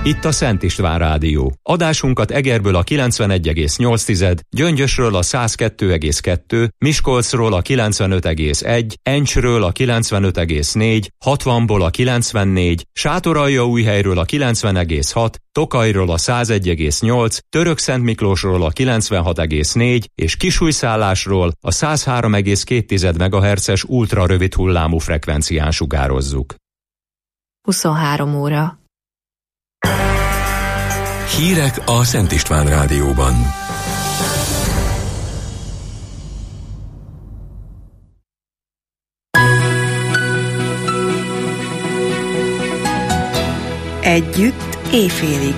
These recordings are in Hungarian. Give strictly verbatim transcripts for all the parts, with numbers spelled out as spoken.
itt a Szent István Rádió. Adásunkat Egerből a kilencvenegy egész nyolc, Gyöngyösről a száz kettő egész kettő, Miskolcról a kilencvenöt egész egy, Encsről a kilencvenöt egész négy, hatvanból a kilencvennégy, Sátoraljaújhelyről a kilencven egész hat, Tokajról a száz egy egész nyolc, Törökszentmiklósról a kilencvenhat egész négy és Kisújszállásról a száz három egész két megahertzes ultrarövid hullámú frekvencián sugározzuk. huszonhárom óra. Hírek a Szent István Rádióban. Együtt éjfélig.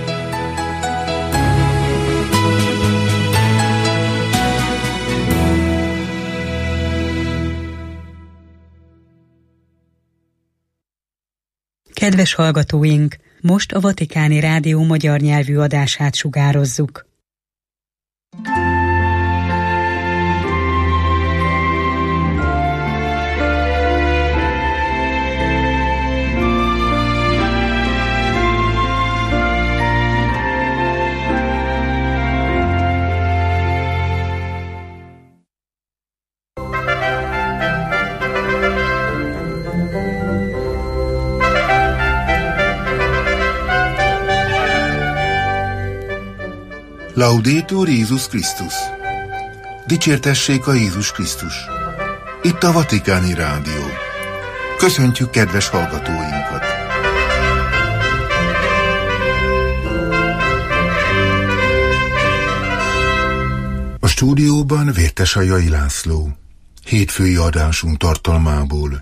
Kedves hallgatóink! Most a Vatikáni Rádió magyar nyelvű adását sugározzuk. Laudetur Jézus Krisztus! Dicsértessék a Jézus Krisztus! Itt a Vatikáni Rádió. Köszöntjük kedves hallgatóinkat! A stúdióban Vértesajai László. Hétfői adásunk tartalmából.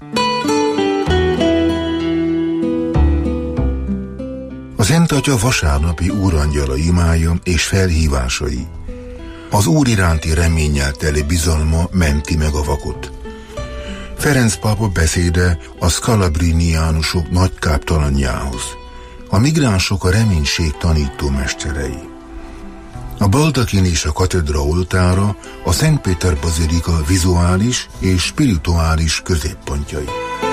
A Szent Atya vasárnapi úrangyala imája és felhívásai. Az Úr iránti reménnyel teli bizalma menti meg a vakot. Ferenc pápa beszéde a szkalabriniánusok nagy káptalanjához. A migránsok a reménység tanító mesterei. A baldakin és a katedra oltára a Szent Péter bazilika vizuális és spirituális középpontjai.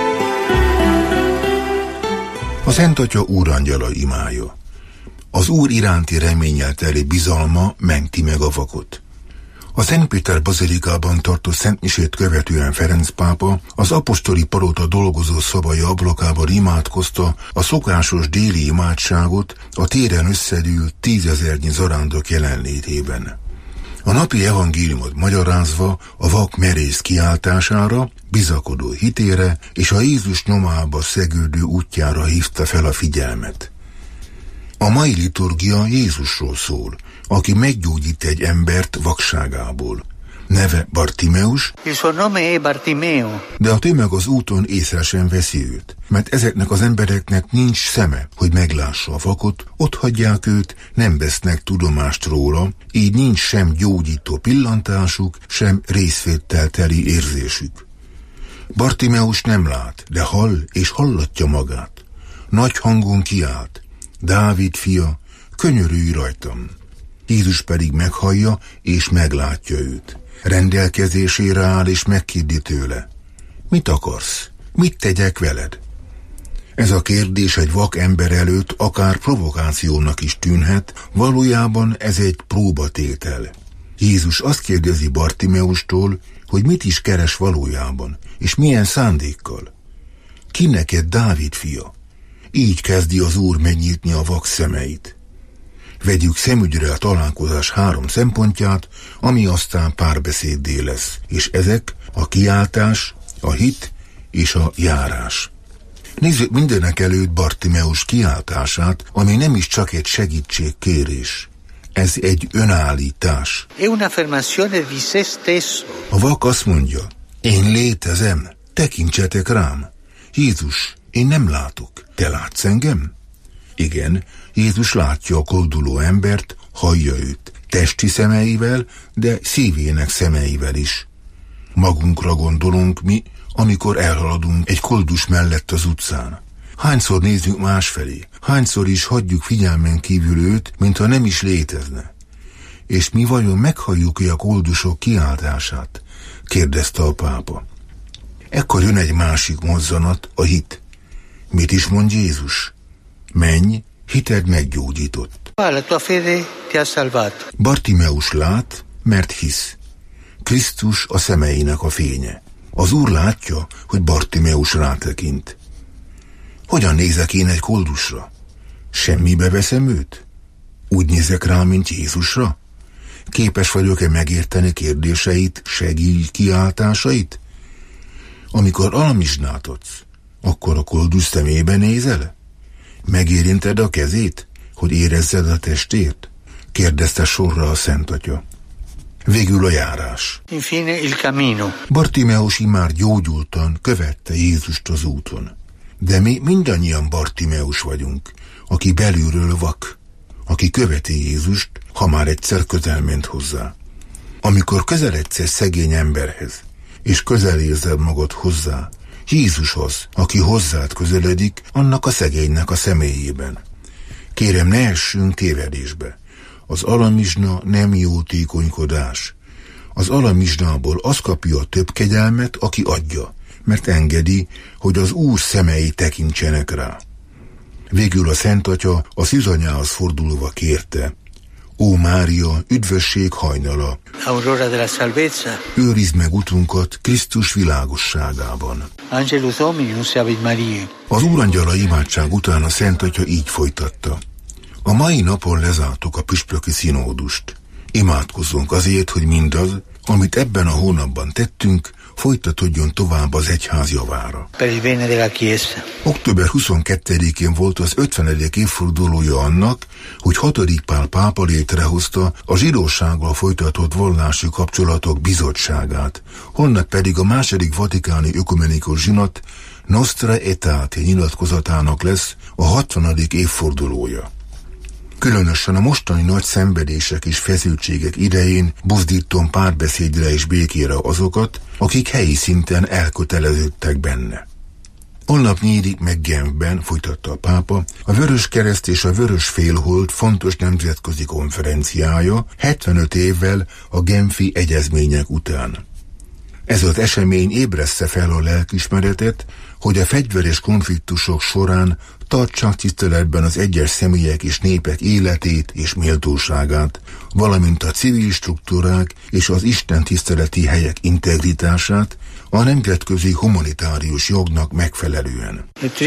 A Szent Atya úrangyala imája. Az Úr iránti reménnyel teli bizalma menti meg a vakot. A Szent Péter bazilikában tartott szentmisét követően Ferenc pápa az apostoli palota dolgozó szobai ablakában imádkozta a szokásos déli imádságot a téren összegyűlt tízezernyi zarándok jelenlétében. A napi evangéliumot magyarázva a vak merész kiáltására, bizakodó hitére és a Jézus nyomába szegődő útjára hívta fel a figyelmet. A mai liturgia Jézusról szól, aki meggyógyít egy embert vakságából. Neve Bartimeus, Il suo nome è Bartimeo. De a tömeg az úton észre sem veszi őt, mert ezeknek az embereknek nincs szeme, hogy meglássa a vakot, ott hagyják őt, nem vesznek tudomást róla, így nincs sem gyógyító pillantásuk, sem részvéttel teli érzésük. Bartimeus nem lát, de hall és hallatja magát. Nagy hangon kiált: Dávid fia, könyörülj rajtam! Jézus pedig meghallja és meglátja őt. Rendelkezésére áll és megkérdi tőle: mit akarsz? Mit tegyek veled? Ez a kérdés egy vak ember előtt akár provokációnak is tűnhet, valójában ez egy próbatétel. Jézus azt kérdezi Bartimeustól, hogy mit is keres valójában, és milyen szándékkal. Ki neked, Dávid fia? Így kezdi az Úr megnyitni a vak szemeit. Vegyük szemügyre a találkozás három szempontját, ami aztán párbeszéddé lesz, és ezek a kiáltás, a hit és a járás. Nézzük mindenek előtt Bartimeus kiáltását, ami nem is csak egy segítségkérés. Ez egy önállítás. A vak azt mondja: én létezem, tekintsetek rám. Jézus, én nem látok, te látsz engem? Igen, Jézus látja a kolduló embert, hallja őt, testi szemeivel, de szívének szemeivel is. Magunkra gondolunk mi, amikor elhaladunk egy koldus mellett az utcán. Hányszor nézzünk másfelé, hányszor is hagyjuk figyelmen kívül őt, mintha nem is létezne. És mi vajon meghalljuk-e a koldusok kiáltását? Kérdezte a pápa. Ekkor jön egy másik mozzanat, a hit. Mit is mond Jézus? Menj, hited meggyógyított. La tua fede ti ha salvato. Bartimeus lát, mert hisz. Krisztus a szemeinek a fénye. Az Úr látja, hogy Bartimeus rátekint. Hogyan nézek én egy koldusra? Semmibe veszem őt? Úgy nézek rá, mint Jézusra? Képes vagyok-e megérteni kérdéseit, segígy kiáltásait? Amikor alamizsnát adsz, akkor a koldus szemébe nézel? Megérinted a kezét, hogy érezzed a testét? Kérdezte sorra a Szent Atya. Végül a járás. Infine il cammino. Bartimeus immár gyógyultan követte Jézust az úton. De mi mindannyian Bartimeus vagyunk, aki belülről vak, aki követi Jézust, ha már egyszer közel ment hozzá. Amikor közeledsz egy szegény emberhez, és közel érzed magad hozzá, Jézushoz, aki hozzád közeledik, annak a szegénynek a személyében. Kérem, ne essünk tévedésbe. Az alamizsna nem jótékonykodás. Az alamizsnából az kapja a több kegyelmet, aki adja, mert engedi, hogy az Úr szemei tekintsenek rá. Végül a Szent Atya a szűzanyához fordulva kérte: Ó Mária, üdvösség hajnala! Aurora della salvezza. Őrizd meg utunkat Krisztus világosságában. Angelus Dominus Ave Maria. Az Úrangyala imádság után a Szent Atya így folytatta: A mai napon lezártuk a püspöki színódust. Imádkozzunk azért, hogy mindaz, amit ebben a hónapban tettünk, folytatódjon tovább az egyház javára. Per il bene della Chiesa. október huszonkettedikén volt az ötvenedik évfordulója annak, hogy hatodik Pál pápa létrehozta a zsidósággal folytatott vallási kapcsolatok bizottságát, holnap pedig a második vatikáni ökumenikus zsinat Nostra Aetate nyilatkozatának lesz a hatvanadik évfordulója. Különösen a mostani nagy szenvedések és feszültségek idején buzdítom párbeszédre és békére azokat, akik helyi szinten elköteleződtek benne. Holnap nyílik meg Genfben, folytatta a pápa, a Vöröskereszt és a Vörös Félhold fontos nemzetközi konferenciája hetvenöt évvel a genfi egyezmények után. Ez az esemény ébreszte fel a lelkiismeretet, hogy a fegyveres konfliktusok során tartsák tiszteletben az egyes személyek és népek életét és méltóságát, valamint a civil struktúrák és az istentiszteleti helyek integritását a nemzetközi humanitárius jognak megfelelően.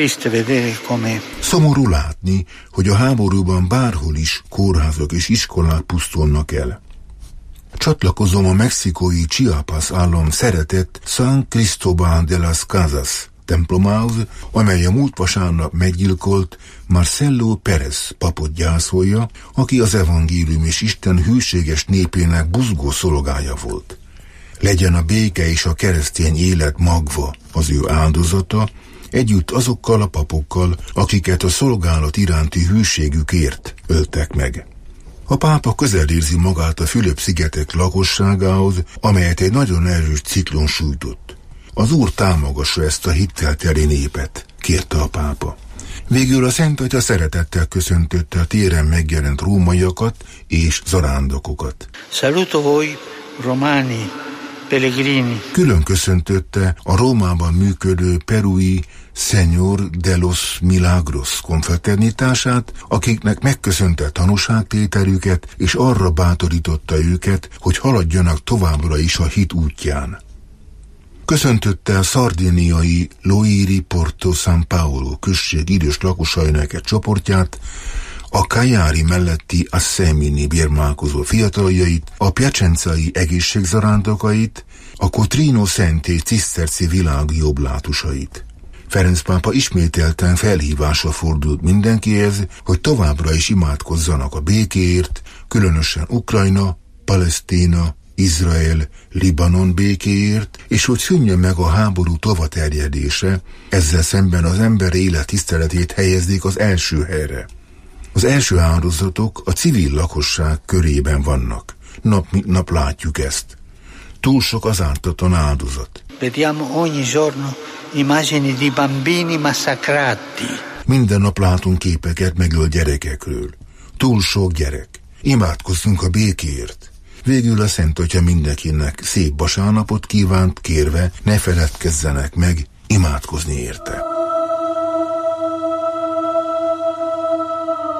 Szomorú látni, hogy a háborúban bárhol is kórházak és iskolák pusztulnak el. Csatlakozom a mexikói Chiapas állam szeretett San Cristóbal de las Casas templomához, amely a múlt vasárnap meggyilkolt Marcelo Pérez papot gyászolja, aki az evangélium és Isten hűséges népének buzgó szolgája volt. Legyen a béke és a keresztény élet magva az ő áldozata, együtt azokkal a papokkal, akiket a szolgálat iránti hűségükért öltek meg. A pápa közel érzi magát a Fülöp-szigetek lakosságához, amelyet egy nagyon erős ciklon sújtott. Az Úr támogassa ezt a hittelteli népet, kérte a pápa. Végül a Szent Atya szeretettel köszöntötte a téren megjelent rómaiakat és zarándokokat. Saluto voi, romani, pellegrini. Külön köszöntötte a Rómában működő perui Señor de los Milagros konfraternitását, akiknek megköszönte tanúságtételüket, és arra bátorította őket, hogy haladjanak továbbra is a hit útján. Köszöntötte a szardiniai Loiri Porto San Paolo község idős lakosainak egy csoportját, a Cagliari melletti Assemini bérmálkozó fiataljait, a piacenzai egészségzarándokait, a Cotrino Szentté ciszterci világi oblátusait. Ferenc pápa ismételten felhívásra fordult mindenkihez, hogy továbbra is imádkozzanak a békéért, különösen Ukrajna, Palesztina, Izrael, Libanon békéért, és hogy szűnjön meg a háború tovaterjedése, ezzel szemben az ember élet tiszteletét helyezik az első helyre. Az első áldozatok a civil lakosság körében vannak. Nap mint nap látjuk ezt. Túl sok az ártatlan áldozat. Vediamo ogni giorno immagini di bambini massacrati. Minden nap látunk képeket megölt gyerekekről. Túl sok gyerek. Imádkozzunk a békéért. Végül a Szent Atya mindenkinek szép vasárnapot kívánt, kérve, ne feledkezzenek meg imádkozni érte.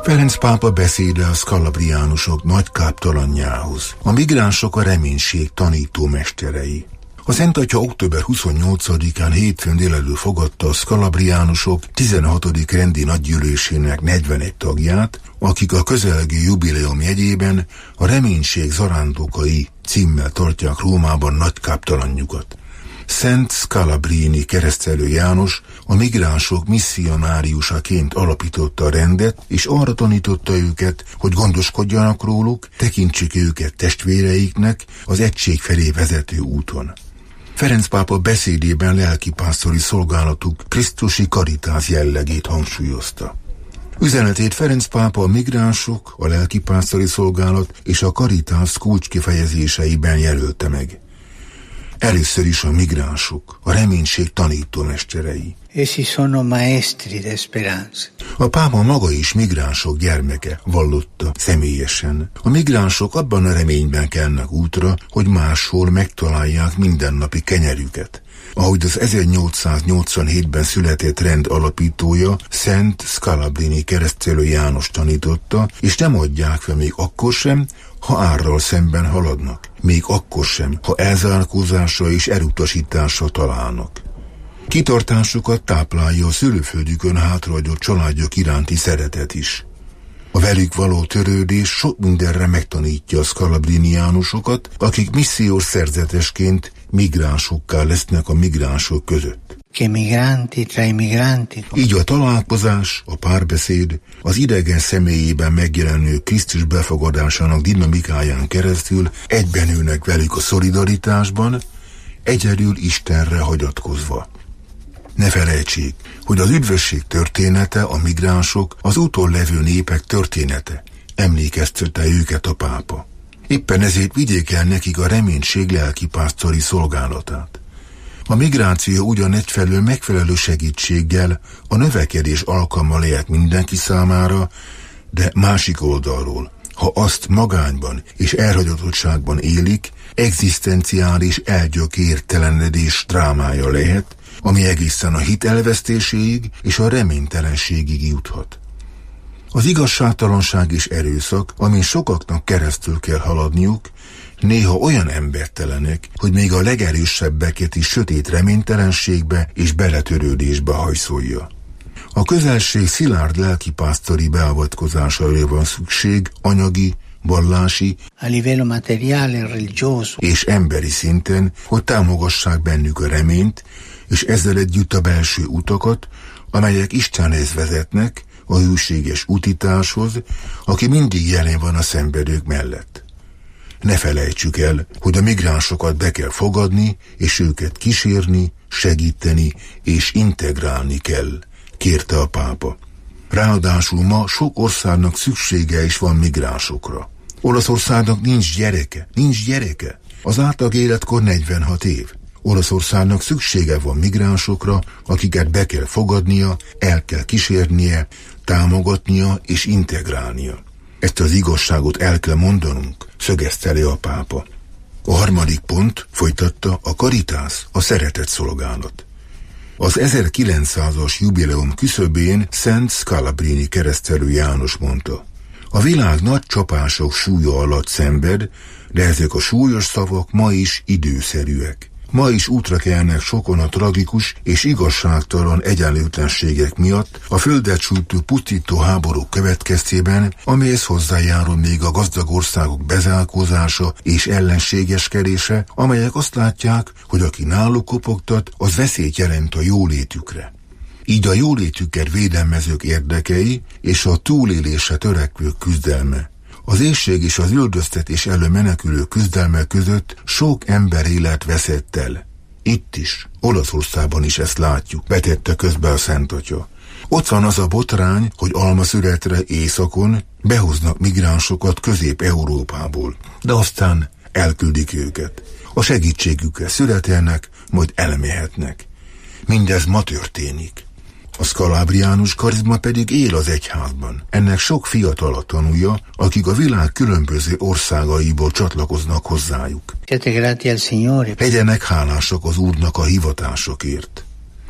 Ferenc pápa beszéde a skalabriánusok nagy káptalanjához. A migránsok a reménység tanítómesterei. A Szent Atya október huszonnyolcadikán hétfőn délelőtt fogadta a skalabriánusok tizenhatodik rendi nagygyűlésének negyvenegy tagját, akik a közelgő jubileum jegyében a reménység zarándokai címmel tartják Rómában nagy káptalanjukat. Szent Scalabrini keresztelő János a migránsok misszionáriusaként alapította a rendet, és arra tanította őket, hogy gondoskodjanak róluk, tekintsék őket testvéreiknek az egység felé vezető úton. Ferenc pápa beszédében lelkipásztori szolgálatuk krisztusi karitás jellegét hangsúlyozta. Üzenetét Ferenc pápa a migránsok, a lelkipásztori szolgálat és a karitás kulcskifejezéseiben jelölte meg. Először is a migránsok, a reménység tanítómesterei. Essi sono maestri de speranza. A pápa maga is migránsok gyermeke, vallotta személyesen. A migránsok abban a reményben kelnek útra, hogy máshol megtalálják mindennapi kenyerüket. Ahogy az ezernyolcszáznyolcvanhétben született rend alapítója, Szent Scalabrini keresztelő János tanította, és nem adják fel még akkor sem, ha árral szemben haladnak, még akkor sem, ha elzárkózásra és elutasításra találnak. Kitartásukat táplálja a szülőföldjükön hátrahagyott családjuk iránti szeretet is. A velük való törődés sok mindenre megtanítja a skalabriniánusokat, akik missziós szerzetesként migránsokká lesznek a migránsok között. Így a találkozás, a párbeszéd, az idegen személyében megjelenő Krisztus befogadásának dinamikáján keresztül egybenülnek velük a szolidaritásban, egyedül Istenre hagyatkozva. Ne felejtsék, hogy az üdvösség története, a migránsok, az úton levő népek története, emlékeztette őket a pápa. Éppen ezért vigyék el nekik a reménység lelkipásztori szolgálatát. A migráció ugyan egyfelől megfelelő segítséggel a növekedés alkalma lehet mindenki számára, de másik oldalról, ha azt magányban és elhagyatottságban élik, egzisztenciális elgyökértelenedés drámája lehet, ami egészen a hit elvesztéséig és a reménytelenségig juthat. Az igazságtalanság és erőszak, amin sokaknak keresztül kell haladniuk, néha olyan embertelenek, hogy még a legerősebbeket is sötét reménytelenségbe és beletörődésbe hajszolja. A közelség szilárd lelkipásztori beavatkozására van szükség anyagi, vallási és emberi szinten, hogy támogassák bennük a reményt, és ezzel együtt a belső utakat, amelyek Istenhez vezetnek, a hűséges utitáshoz, aki mindig jelen van a szenvedők mellett. Ne felejtsük el, hogy a migránsokat be kell fogadni, és őket kísérni, segíteni és integrálni kell, kérte a pápa. Ráadásul ma sok országnak szüksége is van migránsokra. Olaszországnak nincs gyereke, nincs gyereke. Az átlag életkor negyvenhat év. Olaszországnak szüksége van migránsokra, akiket be kell fogadnia, el kell kísérnie, támogatnia és integrálnia. Ezt az igazságot el kell mondanunk, szögezte le a pápa. A harmadik pont, folytatta, a karitás, a szeretet szolgálat. Az ezerkilencszázas jubileum küszöbén Szent Scalabrini keresztelő János mondta: a világ nagy csapások súlya alatt szenved, de ezek a súlyos szavak ma is időszerűek. Ma is útra kelnek sokan a tragikus és igazságtalan egyenlőtlenségek miatt, a földet sújtó pusztító háborúk következtében, amelyhez hozzájárul még a gazdag országok bezárkózása és ellenségeskedése, amelyek azt látják, hogy aki náluk kopogtat, az veszélyt jelent a jólétükre. Így a jólétüket védelmezők érdekei és a túlélésre törekvők küzdelme. Az éhség és az üldöztetés elől menekülő küzdelme között sok ember élet veszett el. Itt is, Olaszországban is ezt látjuk, vetette közbe a Szent Atya. Ott van az a botrány, hogy almaszületre északon behoznak migránsokat Közép-Európából, de aztán elküldik őket. A segítségükkel születelnek, majd elmehetnek. Mindez ma történik. A skalabriánus karizma pedig él az egyházban. Ennek sok fiatal tanúja, akik a világ különböző országaiból csatlakoznak hozzájuk. Legyenek hálásak az Úrnak a hivatásokért.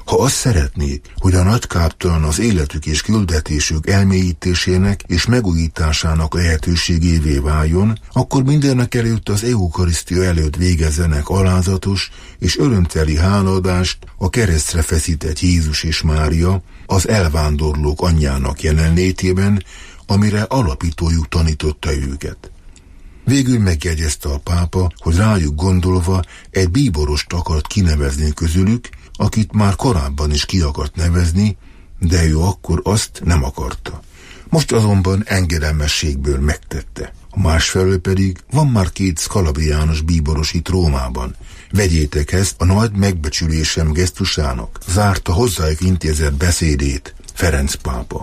Ha azt szeretnék, hogy a nagykáptalan az életük és küldetésük elmélyítésének és megújításának lehetőségévé váljon, akkor mindenek előtt az eukarisztia előtt végezzenek alázatos és örömteli hálaadást a keresztre feszített Jézus és Mária, az elvándorlók anyjának jelenlétében, amire alapítójuk tanította őket. Végül megjegyezte a pápa, hogy rájuk gondolva egy bíborost akart kinevezni közülük, akit már korábban is ki akart nevezni, de ő akkor azt nem akarta. Most azonban engedelmességből megtette. A másfelől pedig van már két Scalabriános bíboros itt Rómában. Vegyétek ezt a nagy megbecsülésem gesztusának, zárta hozzájuk intézett beszédét Ferenc pápa.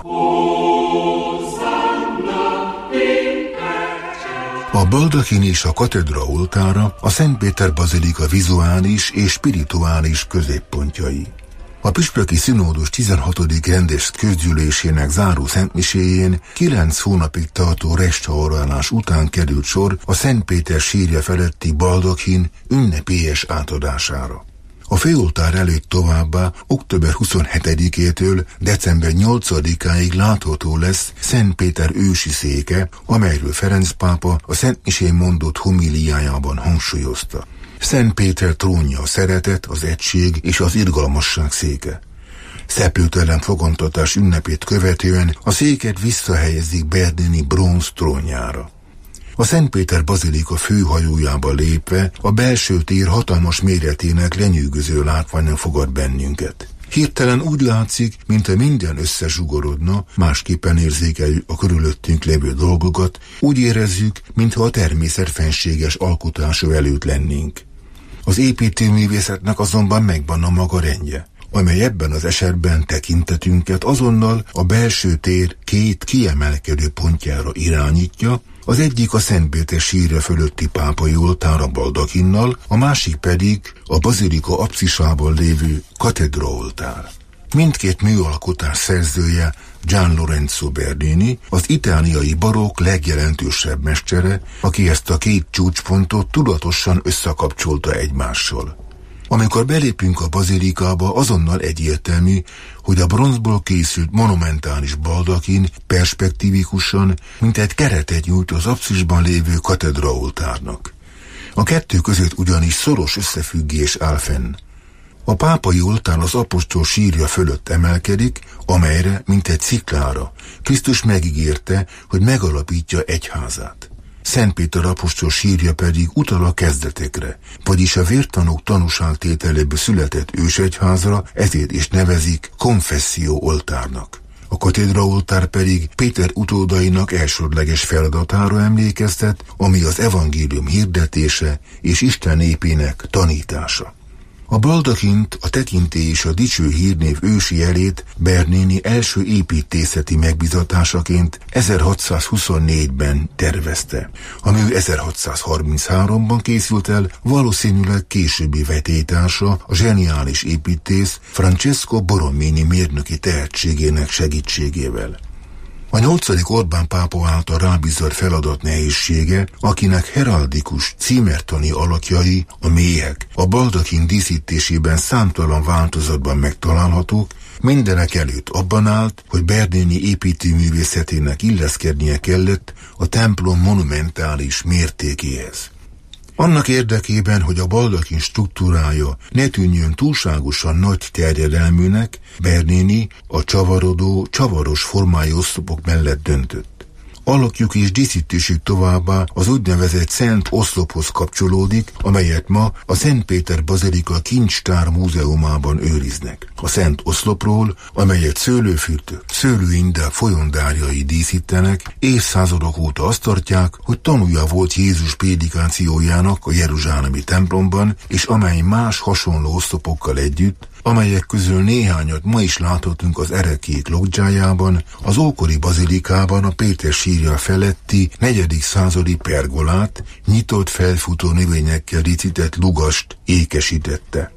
A baldakin és a katedra oltára a Szent Péter bazilika vizuális és spirituális középpontjai. A püspöki színódus tizenhatodik rendes közgyűlésének záró szentmiséjén kilenc hónapig tartó restaurálás után került sor a Szent Péter sírja feletti baldakin ünnepélyes átadására. A főoltár előtt továbbá október huszonhetedikétől december nyolcadikáig látható lesz Szent Péter ősi széke, amelyről Ferenc pápa a szentmisén mondott homíliájában hangsúlyozta. Szent Péter trónja a szeretet, az egység és az irgalmasság széke. Szeplőtelen fogantatás ünnepét követően a széket visszahelyezik Bernini bronz trónjára. A Szent Péter bazilika főhajójába lépve a belső tér hatalmas méretének lenyűgöző látványon fogad bennünket. Hirtelen úgy látszik, mintha minden összezsugorodna, másképpen érzékeljük a körülöttünk lévő dolgokat, úgy érezzük, mintha a természet fenséges alkotása előtt lennénk. Az építőművészetnek azonban megvan a maga rendje, amely ebben az esetben tekintetünket azonnal a belső tér két kiemelkedő pontjára irányítja, az egyik a Szent Péter sírja fölötti pápai oltár a baldakinnal, a másik pedig a bazilika apszisában lévő katedra oltár. Mindkét műalkotás szerzője Gian Lorenzo Bernini, az itáliai barokk legjelentősebb mestere, aki ezt a két csúcspontot tudatosan összekapcsolta egymással. Amikor belépünk a bazilikába, azonnal egyértelmű, hogy a bronzból készült monumentális baldakin perspektívikusan, mint egy keretet nyújt az apszisban lévő katedraoltárnak. A kettő között ugyanis szoros összefüggés áll fenn. A pápai oltár az apostol sírja fölött emelkedik, amelyre, mint egy sziklára, Krisztus megígérte, hogy megalapítja egyházát. Szent Péter apostol sírja pedig utal a kezdetekre, vagyis a vértanúk tanúságtételéből született ősegyházra, ezért is nevezik konfesszió oltárnak. A katedra oltár pedig Péter utódainak elsődleges feladatára emlékeztet, ami az evangélium hirdetése és Isten népének tanítása. A baldakint, a tekintély és a dicső hírnév ősi jelét Bernini első építészeti megbízatásaként ezerhatszázhuszonnégyben tervezte. A mű ezerhatszázharmincháromban készült el, valószínűleg későbbi vetélytársa, a zseniális építész Francesco Borromini mérnöki tehetségének segítségével. A nyolcadik Orbán pápa által rábízott feladat nehézsége, akinek heraldikus, címertani alakjai, a méhek, a baldakin díszítésében számtalan változatban megtalálhatók, mindenek előtt abban állt, hogy Bernini építőművészetének illeszkednie kellett a templom monumentális mértékéhez. Annak érdekében, hogy a baldakin struktúrája ne tűnjön túlságosan nagy terjedelműnek, Bernini a csavarodó, csavaros formájú oszlopok mellett döntött. Alakjuk és díszítésük továbbá az úgynevezett Szent Oszlophoz kapcsolódik, amelyet ma a Szent Péter bazilika kincstár múzeumában őriznek. A Szent Oszlopról, amelyet szőlőfürtök, szőlőindák folyondárjai díszítenek, évszázadok óta azt tartják, hogy tanúja volt Jézus prédikációjának a jeruzsálemi templomban, és amely más hasonló oszlopokkal együtt, amelyek közül néhányat ma is láthatunk az erekék loggiájában, az ókori bazilikában a Péter sírja feletti negyedik századi pergolát, nyitott felfutó növényekkel díszített lugast ékesítette.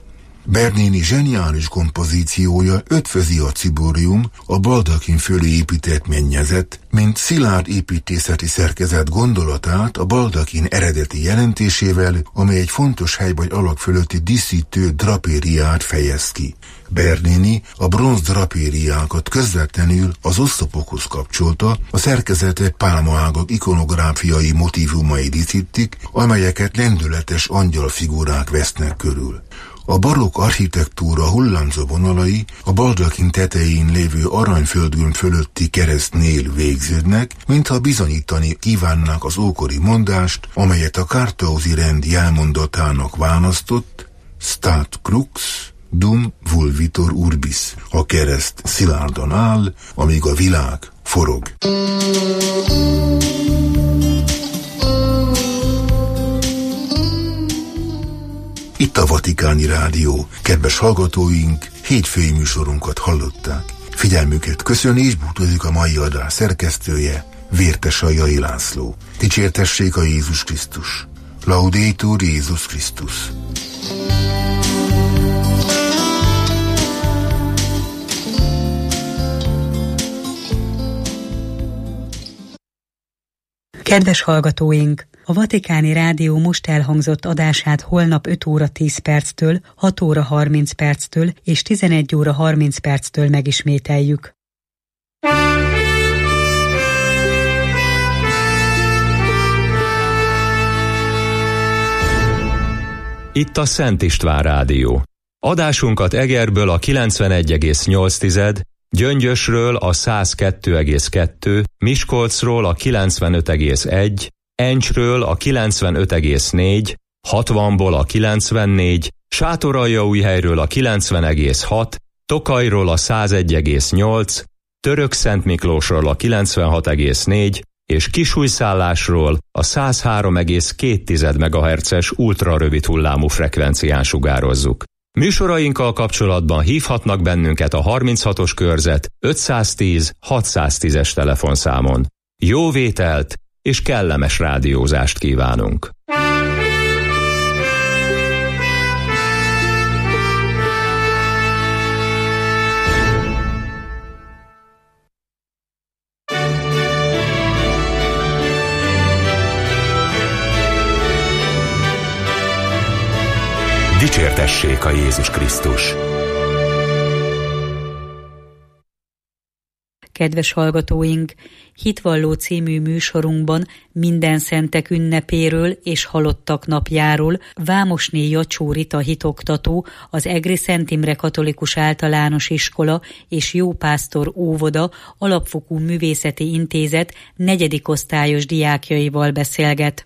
Bernini zseniális kompozíciója ötvözi a ciborium, a baldakin fölé épített mennyezet, mint szilárd építészeti szerkezet gondolatát a baldakin eredeti jelentésével, amely egy fontos hely vagy alak fölötti díszítő drapériát fejez ki. Bernini a bronz drapériákat közvetlenül az oszlopokhoz kapcsolta, a szerkezetek pálmaágak ikonográfiai motívumai díszítik, amelyeket lendületes angyalfigurák vesznek körül. A barokk architektúra hullámzó vonalai a baldakin tetején lévő aranyföldgömb fölötti keresztnél végződnek, mintha bizonyítani kívánnák az ókori mondást, amelyet a Karthausi rend jelmondatának választott: Stat crux, dum vulvitor urbis. A kereszt szilárdan áll, amíg a világ forog. Itt a Vatikáni Rádió. Kedves hallgatóink, hétfői műsorunkat hallották. Figyelmüket köszöni és búcsúzik a mai adás szerkesztője, Vértes Aljai László. Dicsértessék a Jézus Krisztus. Laudetur Jézus Krisztus. Kedves hallgatóink! A Vatikáni Rádió most elhangzott adását holnap öt óra tíz perctől, hat óra harminc perctől és tizenegy óra harminc perctől megismételjük. Itt a Szent István Rádió. Adásunkat Egerből a kilencvenegy egész nyolc, Gyöngyösről a száz kettő egész kettő, Miskolcról a kilencvenöt egész egy, Encsről a kilencvenöt egész négy, hatvanból a kilencvennégy, Sátoraljaújhelyről a kilencven egész hat, Tokajról a száz egy egész nyolc, Törökszentmiklósról a kilencvenhat egész négy, és Kisújszállásról a száz három egész két megahertzes ultrarövid hullámú frekvencián sugározzuk. Műsorainkkal kapcsolatban hívhatnak bennünket a harminchatos körzet ötszáztíz hatszáztízes telefonszámon. Jó vételt és kellemes rádiózást kívánunk! Dicsértessék a Jézus Krisztus! Kedves hallgatóink, Hitvalló című műsorunkban minden szentek ünnepéről és halottak napjáról Vámosné Jacsó Rita hitoktató, az Egri Szent Imre Katolikus Általános Iskola és Jópásztor Óvoda Alapfokú Művészeti Intézet negyedik osztályos diákjaival beszélget.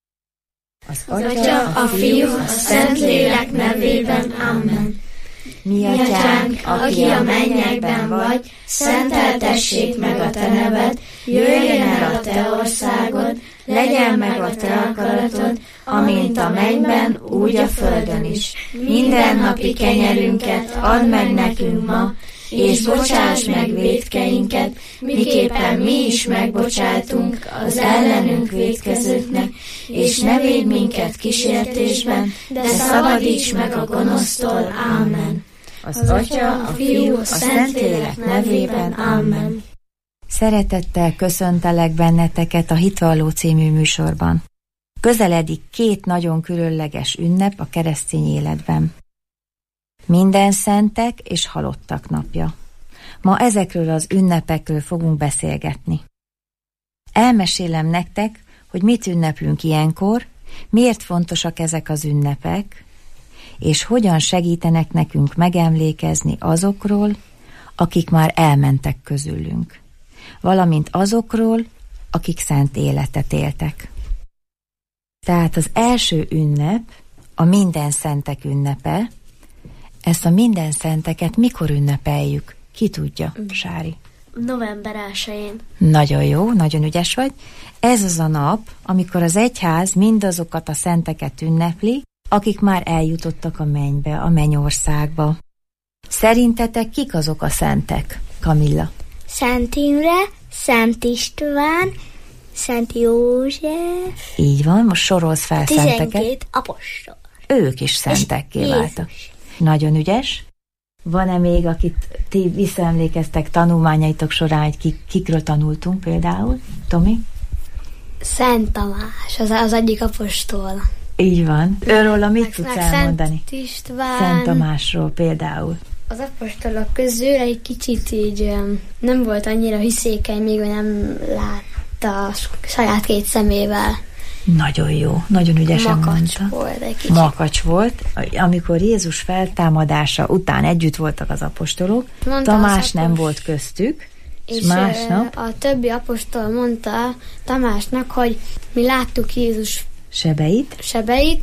Az Atya, a Fiú, a Szentlélek nevében. Amen. Mi atyánk, aki a mennyekben vagy, szenteltessék meg a te neved, jöjjön el a te országod, legyen meg a te akaratod, amint a mennyben, úgy a földön is. Mindennapi kenyerünket add meg nekünk ma, és bocsáss meg vétkeinket, miképpen mi is megbocsátunk az ellenünk vétkezőknek, és ne védj minket kísértésben, de szabadíts meg a gonosztól. Amen. Az Atya, a Fiú, a Szentlélek nevében. Amen. Szeretettel köszöntelek benneteket a Hitvalló című műsorban. Közeledik két nagyon különleges ünnep a keresztény életben. Minden szentek és halottak napja. Ma ezekről az ünnepekről fogunk beszélgetni. Elmesélem nektek, hogy mit ünneplünk ilyenkor, miért fontosak ezek az ünnepek, és hogyan segítenek nekünk megemlékezni azokról, akik már elmentek közülünk, valamint azokról, akik szent életet éltek. Tehát az első ünnep, a minden szentek ünnepe. Ezt a minden szenteket mikor ünnepeljük? Ki tudja, Sári? November elsején. Nagyon jó, nagyon ügyes vagy. Ez az a nap, amikor az egyház mindazokat a szenteket ünnepli, akik már eljutottak a mennybe, a mennyországba. Szerintetek kik azok a szentek, Kamilla? Szent Imre, Szent István, Szent József. Így van, most sorolsz fel szenteket. tizenkét apostol. Ők is szentekké váltak. Nagyon ügyes. Van-e még, akit ti visszaemlékeztek tanulmányaitok során, hogy kik, kikről tanultunk például? Tomi? Szent Tamás, az, az egyik apostol. Így van. Őről mit meg, tudsz meg elmondani? Szent István. Szent Tamásról például. Az apostolok közül egy kicsit így nem volt annyira hiszékeny, még nem látta saját két szemével. Nagyon jó, nagyon ügyesen Makacs mondta. volt egy kicsit. Makacs volt. Amikor Jézus feltámadása után együtt voltak az apostolok, Mondta Tamás az nem apos... volt köztük, és, és másnap a többi apostol mondta Tamásnak, hogy mi láttuk Jézus sebeit, sebeit,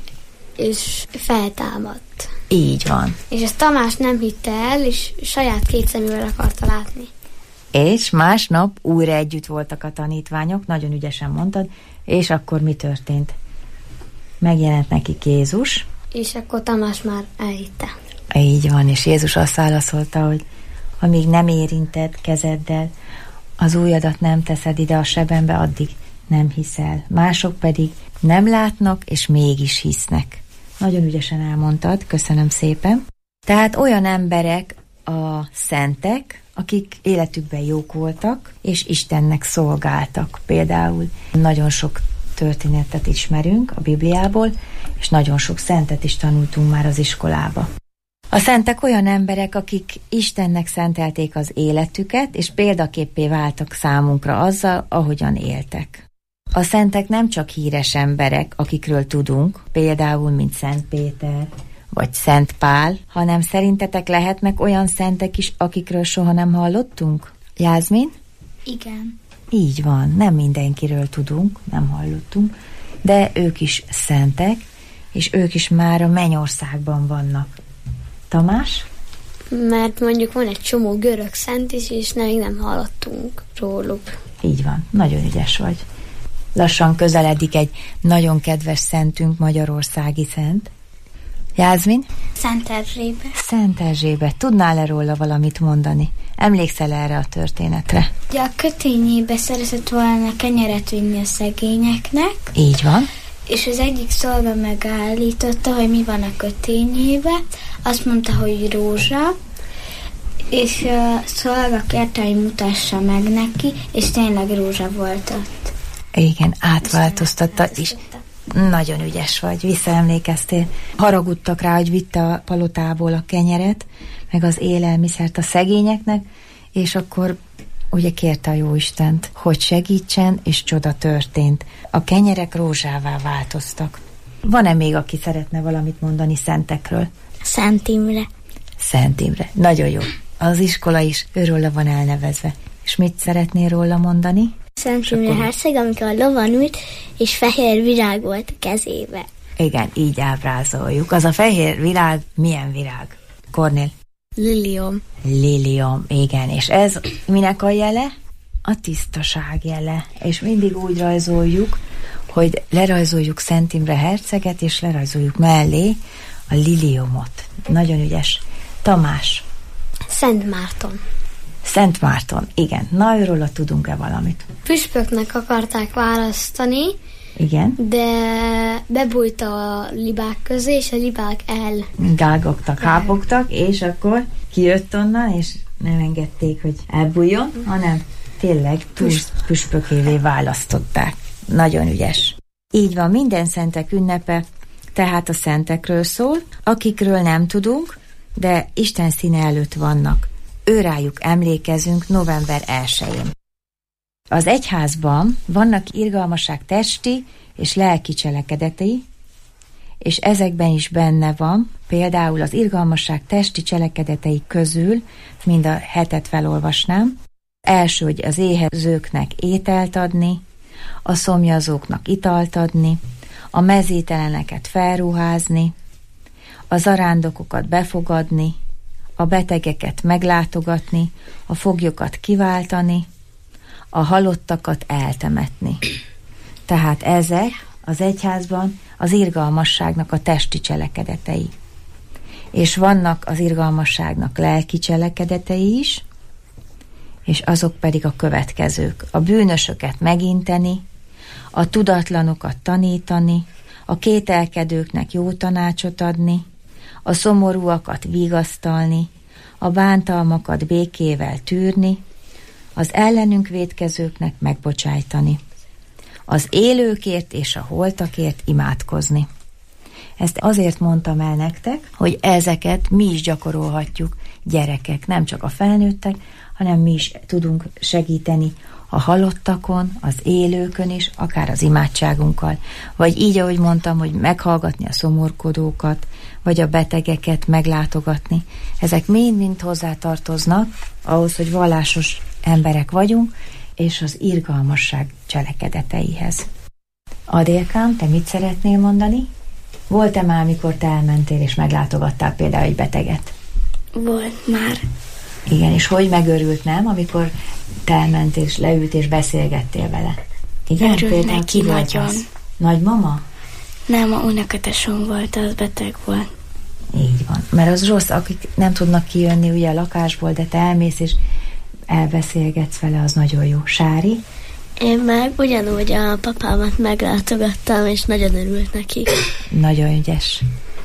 és feltámadt. Így van. És ezt Tamás nem hitte el, és saját két szemével akarta látni. És másnap újra együtt voltak a tanítványok, nagyon ügyesen mondtad, és akkor mi történt? Megjelent nekik Jézus. És akkor Tamás már elhitte. Így van, és Jézus azt válaszolta, hogy amíg nem érinted kezeddel, az ujjadat nem teszed ide a sebembe, addig nem hiszel. Mások pedig nem látnak, és mégis hisznek. Nagyon ügyesen elmondtad, köszönöm szépen. Tehát olyan emberek a szentek, akik életükben jók voltak, és Istennek szolgáltak. Például nagyon sok történetet ismerünk a Bibliából, és nagyon sok szentet is tanultunk már az iskolába. A szentek olyan emberek, akik Istennek szentelték az életüket, és példaképpé váltak számunkra azzal, ahogyan éltek. A szentek nem csak híres emberek, akikről tudunk, például, mint Szent Péter, vagy Szent Pál, hanem szerintetek lehetnek olyan szentek is, akikről soha nem hallottunk? Jászmin? Igen. Így van, nem mindenkiről tudunk, nem hallottunk, de ők is szentek, és ők is már a mennyországban vannak. Tamás? Mert mondjuk van egy csomó görög szent is, és még nem hallottunk róluk. Így van, nagyon ügyes vagy. Lassan közeledik egy nagyon kedves szentünk, magyarországi szent. Jászmin? Szent Erzsébet. Szent Erzsébet. Tudnál-e róla valamit mondani? Emlékszel erre a történetre? Ja, a kötényébe szeretett volna kenyeret vinni a szegényeknek. Így van. És az egyik szolga megállította, hogy mi van a kötényébe. Azt mondta, hogy rózsa. És a szolga kérte, hogy mutassa meg neki, és tényleg rózsa volt ott. Igen, átváltoztatta is. Nagyon ügyes vagy, visszaemlékeztél. Haragudtak rá, hogy vitte a palotából a kenyeret, meg az élelmiszert a szegényeknek, és akkor ugye kérte a Jóistent, hogy segítsen, és csoda történt. A kenyerek rózsává változtak. Van-e még, aki szeretne valamit mondani szentekről? Szent Imre. Szent Imre. Nagyon jó. Az iskola is őróla van elnevezve. És mit szeretnél róla mondani? Szent Imre herceg, amikor a lovon ült, és fehér virág volt a kezébe. Igen, így ábrázoljuk. Az a fehér virág, milyen virág? Kornél? Lilium. Lilium, igen. És ez minek a jele? A tisztaság jele. És mindig úgy rajzoljuk, hogy lerajzoljuk Szent Imre herceget, és lerajzoljuk mellé a liliumot. Nagyon ügyes. Tamás. Szent Márton. Szent Márton, igen. Na, őróla tudunk-e valamit? Püspöknek akarták választani, igen. De bebújt a libák közé, és a libák el... Gágogtak, hápogtak, és akkor kijött onnan, és nem engedték, hogy elbújjon, hanem tényleg püspökévé választották. Nagyon ügyes. Így van, minden szentek ünnepe, tehát a szentekről szól, akikről nem tudunk, de Isten színe előtt vannak. Őrájuk emlékezünk november elsején. Az egyházban vannak irgalmasság testi és lelki cselekedetei, és ezekben is benne van, például az irgalmasság testi cselekedetei közül, mind a hetet felolvasnám, első, hogy az éhezőknek ételt adni, a szomjazóknak italt adni, a mezíteleneket felruházni, a zarándokokat befogadni, a betegeket meglátogatni, a foglyokat kiváltani, a halottakat eltemetni. Tehát ezek az egyházban az irgalmasságnak a testi cselekedetei. És vannak az irgalmasságnak lelki cselekedetei is, és azok pedig a következők. A bűnösöket meginteni, a tudatlanokat tanítani, a kételkedőknek jó tanácsot adni, a szomorúakat vigasztalni, a bántalmakat békével tűrni, az ellenünk vétkezőknek megbocsájtani, az élőkért és a holtakért imádkozni. Ezt azért mondtam el nektek, hogy ezeket mi is gyakorolhatjuk, gyerekek, nem csak a felnőttek, hanem mi is tudunk segíteni a halottakon, az élőkön is, akár az imádságunkkal. Vagy így, ahogy mondtam, hogy meghallgatni a szomorkodókat, vagy a betegeket meglátogatni. Ezek mind-mind hozzátartoznak ahhoz, hogy vallásos emberek vagyunk, és az irgalmasság cselekedeteihez. Adélkám, te mit szeretnél mondani? Volt-e már, amikor te elmentél és meglátogattál például egy beteget? Volt már. Igen, és hogy megörült, nem? Amikor te elmentél és leült és beszélgettél vele. Igen, örült például neki ki volt nagyon. az? Nagymama? Nem, a unokatesom volt, az beteg volt. Így van, mert az rossz, akik nem tudnak kijönni ugye a lakásból, de te elmész és elbeszélgetsz vele, az nagyon jó. Sári? Én meg ugyanúgy a papámat meglátogattam, és nagyon örült neki. Nagyon ügyes.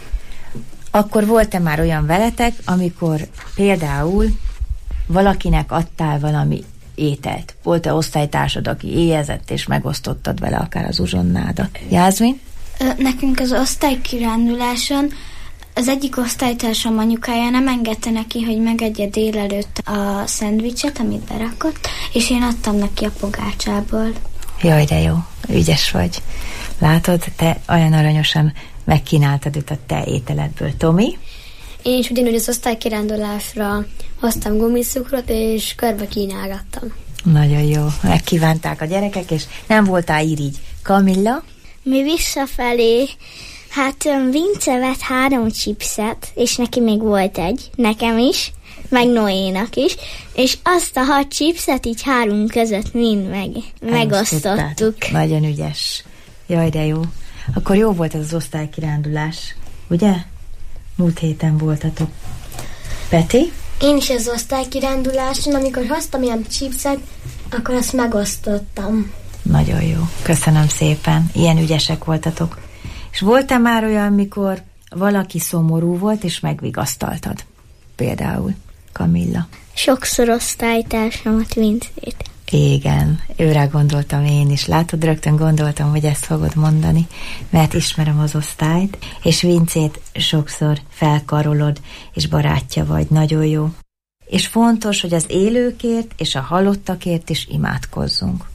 Akkor volt-e már olyan veletek, amikor például valakinek adtál valami ételt? Volt-e osztálytársad, aki éhezett, és megosztottad vele akár az uzsonnádat? Jászmin? Nekünk az osztálykiránduláson az egyik osztálytársam anyukája nem engedte neki, hogy megegye délelőtt a szendvicset, amit berakott, és én adtam neki a pogácsából. Jaj, de jó, ügyes vagy. Látod, te olyan aranyosan megkínáltad őt a te ételedből. Tomi? Én is ugyanúgy az osztálykirándulásra hoztam gumiszukrot, és körbe kínálgattam. Nagyon jó. Megkívánták a gyerekek, és nem voltál irigy. Kamilla? Mi visszafelé, hát Vince vett három chipset, és neki még volt egy, nekem is, meg Noénak is, és azt a hat chipset így három között mind meg, megosztottuk. Nagyon ügyes. Jaj, de jó. Akkor jó volt ez az osztálykirándulás, ugye? Múlt héten voltatok. Peti? Én is az osztálykiránduláson, amikor hoztam ilyen chipset, akkor azt megosztottam. Nagyon jó. Köszönöm szépen. Ilyen ügyesek voltatok. És volt-e már olyan, mikor valaki szomorú volt, és megvigasztaltad? Például Kamilla. Sokszor osztálytársamat, Vincét. Igen, őre gondoltam én is. Látod, rögtön gondoltam, hogy ezt fogod mondani, mert ismerem az osztályt, és Vincét sokszor felkarolod, és barátja vagy, nagyon jó. És fontos, hogy az élőkért és a halottakért is imádkozzunk.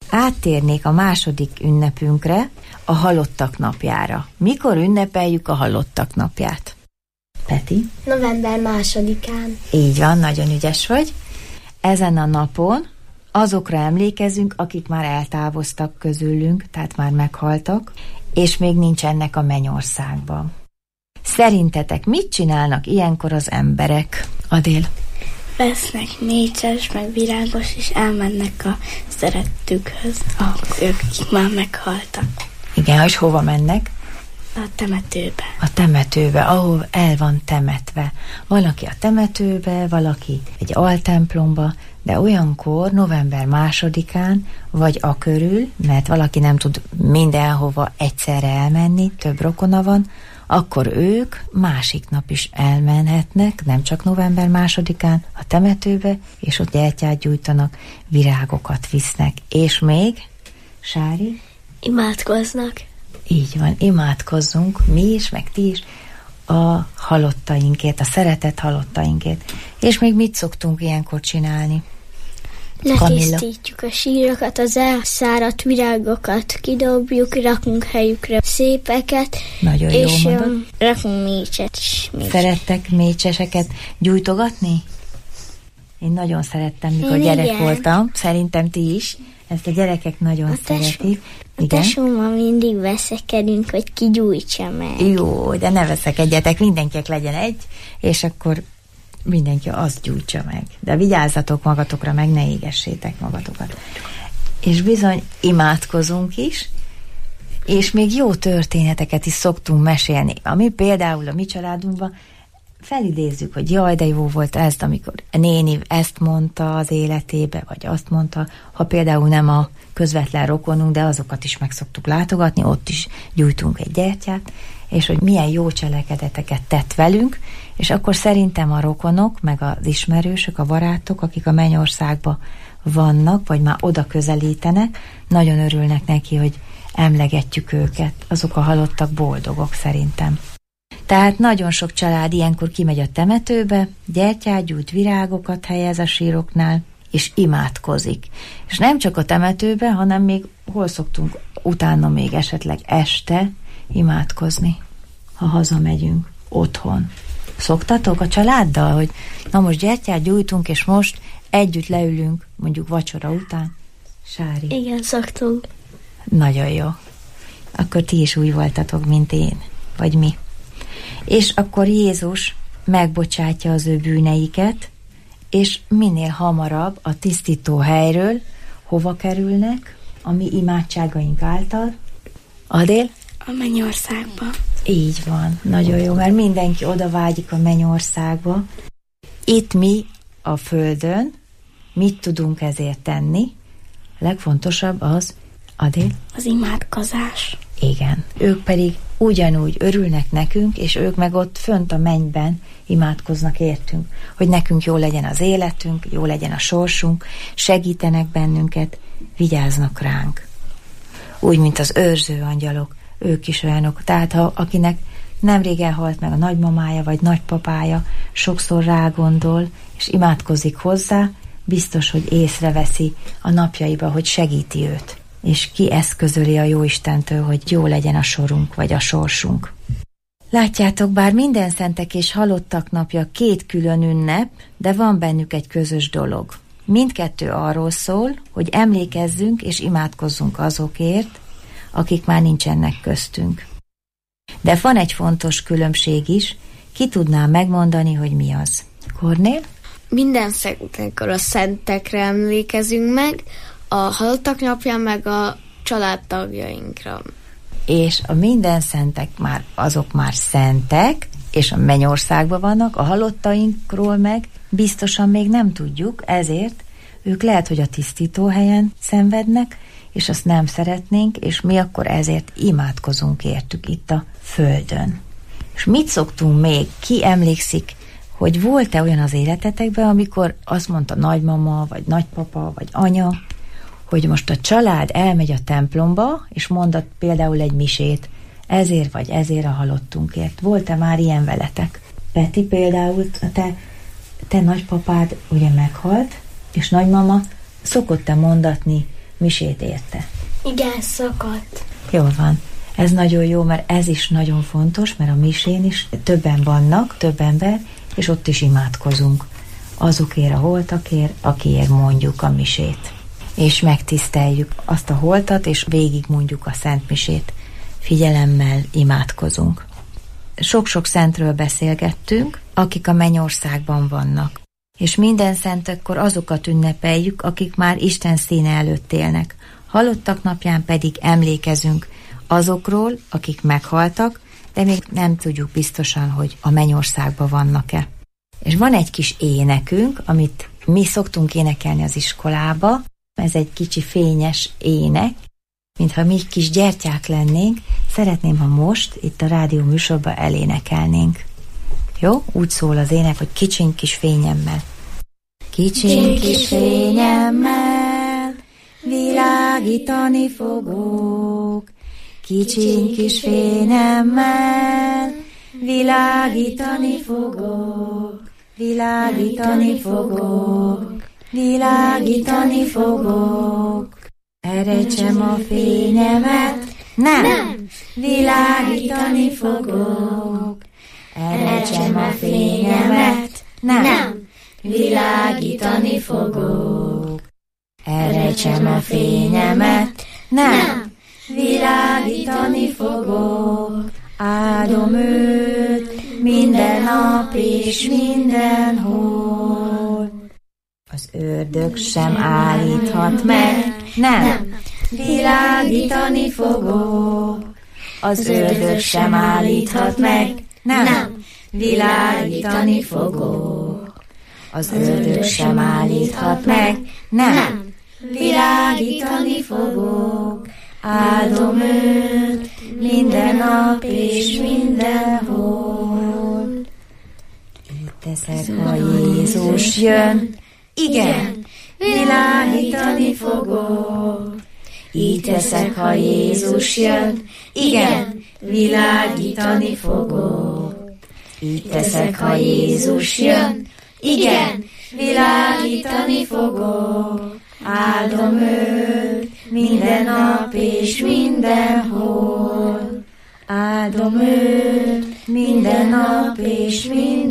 áttérnék a második ünnepünkre, a halottak napjára. Mikor ünnepeljük a halottak napját? Peti? November másodikán. Így van, nagyon ügyes vagy. Ezen a napon azokra emlékezünk, akik már eltávoztak közülünk, tehát már meghaltak, és még nincsenek a mennyországban. Szerintetek mit csinálnak ilyenkor az emberek? Adél? Vesznek mécses, meg virágos, és elmennek a szerettükhöz, akik már meghaltak. Igen, és hova mennek? A temetőbe. A temetőbe, ahol el van temetve. Valaki a temetőbe, valaki egy altemplomba, de olyankor november másodikán, vagy a körül, mert valaki nem tud mindenhova egyszerre elmenni, több rokona van, akkor ők másik nap is elmenhetnek, nem csak november másodikán a temetőbe, és ott gyertyát gyújtanak, virágokat visznek. És még, Sári? Imádkoznak. Így van, imádkozzunk, mi is, meg ti is, a halottainkért, a szeretett halottainkért. És még mit szoktunk ilyenkor csinálni? Letisztítjuk a sírokat, az elszáradt virágokat kidobjuk, rakunk helyükre szépeket. Nagyon és jó mondod. rakunk mécset is. Mécset. Szerettek mécseseket gyújtogatni? Én nagyon szerettem, mikor Én gyerek igen. voltam. Szerintem ti is. Ezt a gyerekek nagyon a szeretik. A tesómmal mindig veszekedünk, hogy ki gyújtsa meg. Jó, de ne veszekedjetek, mindenkinek legyen egy, és akkor mindenki azt gyújtsa meg. De vigyázzatok magatokra, meg ne égessétek magatokat. És bizony imádkozunk is, és még jó történeteket is szoktunk mesélni. Ami például a mi családunkban felidézzük, hogy jaj, de jó volt ez, amikor a néni ezt mondta az életébe, vagy azt mondta, ha például nem a közvetlen rokonunk, de azokat is meg szoktuk látogatni, ott is gyújtunk egy gyertyát, és hogy milyen jó cselekedeteket tett velünk, és akkor szerintem a rokonok, meg az ismerősök, a barátok, akik a mennyországban vannak, vagy már oda közelítenek, nagyon örülnek neki, hogy emlegetjük őket. Azok a halottak boldogok szerintem. Tehát nagyon sok család ilyenkor kimegy a temetőbe, gyertyát gyújt, virágokat helyez a síroknál, és imádkozik. És nem csak a temetőbe, hanem még hol szoktunk utána még esetleg este imádkozni, ha hazamegyünk otthon. Szoktatok a családdal, hogy na most gyertyát gyújtunk, és most együtt leülünk, mondjuk vacsora után? Sári? Igen, szoktunk. Nagyon jó. Akkor ti is úgy voltatok, mint én, vagy mi. És akkor Jézus megbocsátja az ő bűneiket, és minél hamarabb a tisztító helyről hova kerülnek a mi imádságaink által? Adél? A mennyországba. Így van, nagyon jó, mert mindenki oda vágyik a mennyországba. Itt mi a földön mit tudunk ezért tenni? A legfontosabb az, Adél? Az imádkozás. Igen, ők pedig ugyanúgy örülnek nekünk, és ők meg ott fönt a mennyben imádkoznak értünk, hogy nekünk jó legyen az életünk, jó legyen a sorsunk, segítenek bennünket, vigyáznak ránk. Úgy, mint az őrző angyalok, ők is olyanok. Tehát, ha akinek nemrég elhalt meg a nagymamája vagy nagypapája, sokszor rágondol, és imádkozik hozzá, biztos, hogy észreveszi a napjaiba, hogy segíti őt, és kieszközöli a Jóistentől, hogy jó legyen a sorunk, vagy a sorsunk. Látjátok, bár minden szentek és halottak napja két külön ünnep, de van bennük egy közös dolog. Mindkettő arról szól, hogy emlékezzünk és imádkozzunk azokért, akik már nincsenek köztünk. De van egy fontos különbség is, ki tudná megmondani, hogy mi az? Kornél? Minden szentekor a szentekre emlékezünk meg, a halottak napján meg a családtagjainkra. És a minden szentek már, azok már szentek, és a mennyországban vannak, a halottainkról meg biztosan még nem tudjuk, ezért ők lehet, hogy a tisztítóhelyen szenvednek, és azt nem szeretnénk, és mi akkor ezért imádkozunk értük itt a földön. És mit szoktunk még? Ki emlékszik, hogy volt-e olyan az életetekben, amikor azt mondta nagymama, vagy nagypapa, vagy anya, hogy most a család elmegy a templomba, és mondat például egy misét, ezért vagy ezért a halottunkért. Volt-e már ilyen veletek? Peti, például te, te nagypapád ugye meghalt, és nagymama szokott-e mondatni misét érte? Igen, szokott. Jól van. Ez nagyon jó, mert ez is nagyon fontos, mert a misén is többen vannak, több ember, és ott is imádkozunk. Azokért a holtakért, akiért mondjuk a misét. És megtiszteljük azt a holtat, és végig mondjuk a szent misét. Figyelemmel imádkozunk. Sok-sok szentről beszélgettünk, akik a mennyországban vannak. És minden szentekkor azokat ünnepeljük, akik már Isten színe előtt élnek. Halottak napján pedig emlékezünk azokról, akik meghaltak, de még nem tudjuk biztosan, hogy a mennyországban vannak-e. És van egy kis énekünk, amit mi szoktunk énekelni az iskolába. Ez egy kicsi fényes ének, mintha mi kis gyertyák lennénk. Szeretném, ha most itt a rádió műsorban elénekelnénk. Jó? Úgy szól az ének, hogy kicsiny kis fényemmel. Kicsiny kis fényemmel világítani fogok. Kicsiny kis fényemmel világítani fogok. Világítani fogok. Világítani fogok. Erecsem a fényemet. Nem! Nem. Világítani fogok. Erecsem a fényemet. Nem! Nem. Világítani fogok. Erecsem a fényemet. Nem! Világítani fogok. Áldom őt minden nap és mindenhol. Az ördög sem állíthat meg. Nem! Világítani fogok. Az ördög sem állíthat meg. Nem! Világítani fogok. Az ördög sem állíthat meg. Nem! Világítani fogok. Áldom őt minden nap és mindenhol. Így teszek, ha Jézus jön. Igen, világítani fogok. Így teszek, ha Jézus jön. Igen, világítani fogok. Így teszek, ha Jézus jön. Igen, világítani fogok. Áldom őt minden nap és mindenhol. Áldom őt minden nap és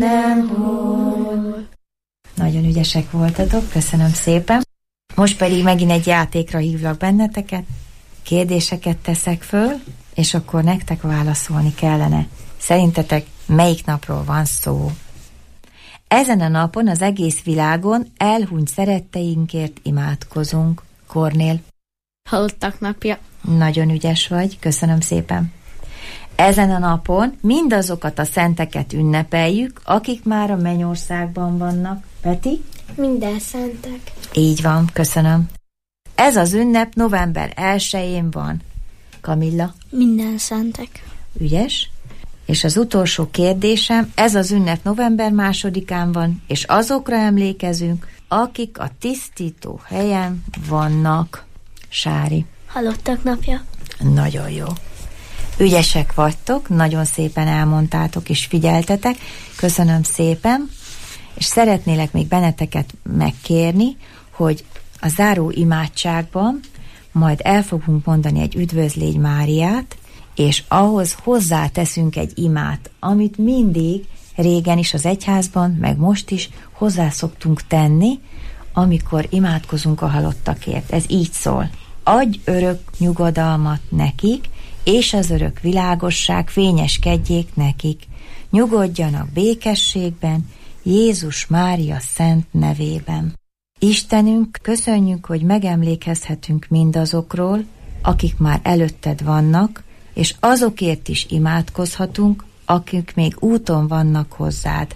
mindenhol. Nagyon ügyesek voltatok, köszönöm szépen. Most pedig megint egy játékra hívlak benneteket. Kérdéseket teszek föl, és akkor nektek válaszolni kellene. Szerintetek melyik napról van szó? Ezen a napon az egész világon elhunyt szeretteinkért imádkozunk. Kornél? Halottak napja. Nagyon ügyes vagy, köszönöm szépen. Ezen a napon mindazokat a szenteket ünnepeljük, akik már a mennyországban vannak. Peti? Minden szentek. Így van, köszönöm. Ez az ünnep november elsején van. Kamilla? Minden szentek. Ügyes. És az utolsó kérdésem, ez az ünnep november másodikán van, és azokra emlékezünk, akik a tisztító helyen vannak. Sári? Halottak napja. Nagyon jó. Ügyesek vagytok, nagyon szépen elmondtátok és figyeltetek. Köszönöm szépen, és szeretnélek még benneteket megkérni, hogy a záró imádságban majd el fogunk mondani egy Üdvözlégy Máriát, és ahhoz hozzáteszünk egy imát, amit mindig régen is az egyházban, meg most is hozzá szoktunk tenni, amikor imádkozunk a halottakért. Ez így szól. Adj örök nyugodalmat nekik, és az örök világosság fényeskedjék nekik. Nyugodjanak békességben, Jézus Mária szent nevében. Istenünk, köszönjük, hogy megemlékezhetünk mindazokról, akik már előtted vannak, és azokért is imádkozhatunk, akik még úton vannak hozzád.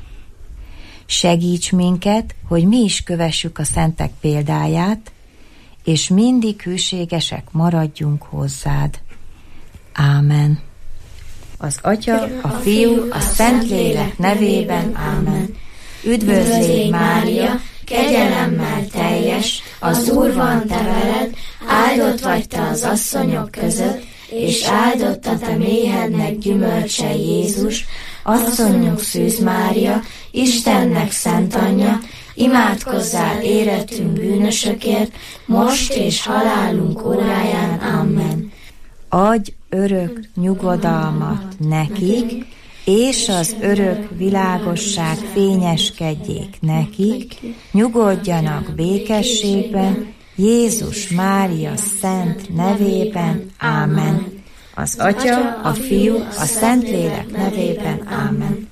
Segíts minket, hogy mi is kövessük a szentek példáját, és mindig hűségesek maradjunk hozzád. Ámen. Az Atya, a Fiú, a Szentlélek nevében. Ámen. Üdvözlégy Mária, kegyelemmel teljes, az Úr van te veled, áldott vagy te az asszonyok között, és áldott a te méhednek gyümölcse Jézus. Asszonyunk Szűz Mária, Istennek szent anyja, imádkozzál érettünk bűnösökért, most és halálunk óráján. Amen. Adj örök nyugodalmat nekik, és az örök világosság fényeskedjék nekik, nyugodjanak békességben, Jézus Mária szent nevében. Ámen. Az Atya, a Fiú, a Szentlélek nevében. Ámen.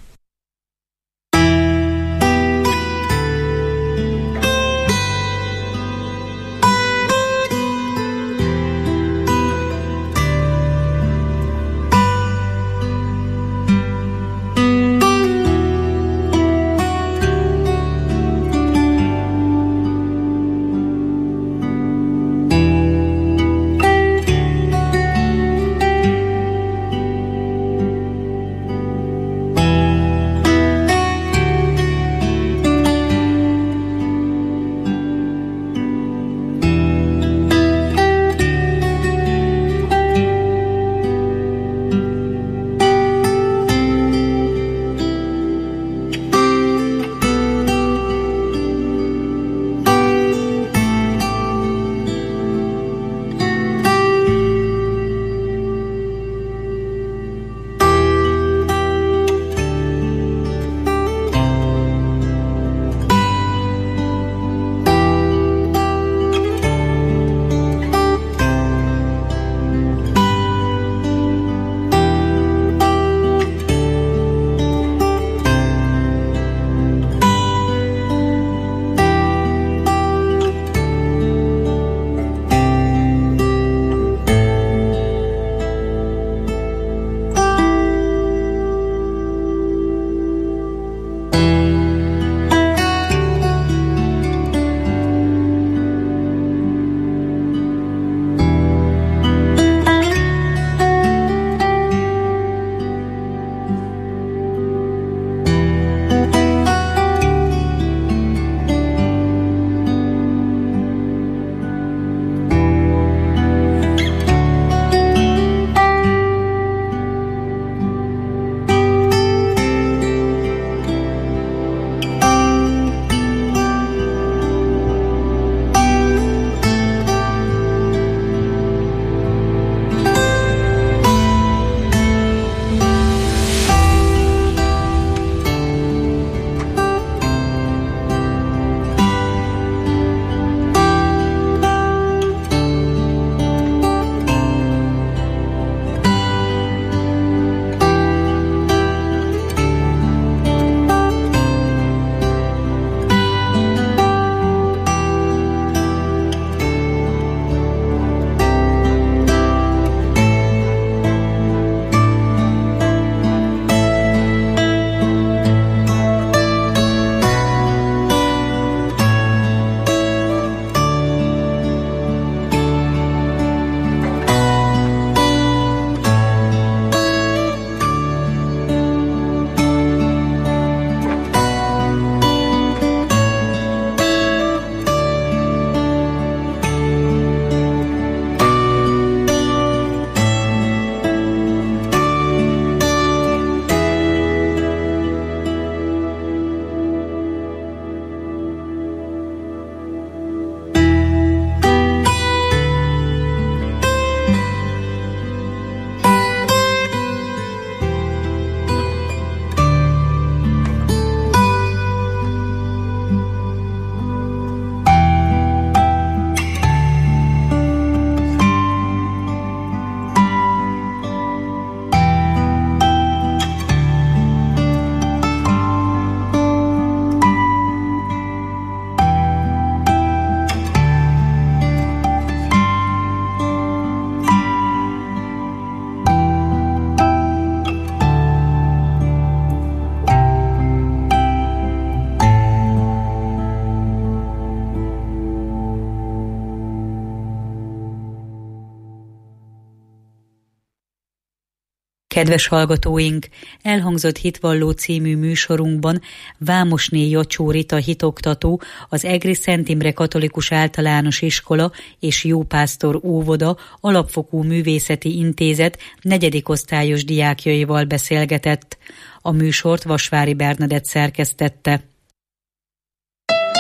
Kedves hallgatóink, elhangzott Hitvalló című műsorunkban Vámosné Jacsó Rita hitoktató, az Egri Szent Imre Katolikus Általános Iskola és Jópásztor Óvoda Alapfokú Művészeti Intézet negyedik osztályos diákjaival beszélgetett. A műsort Vasvári Bernadett szerkesztette.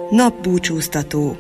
Napbúcsúztató.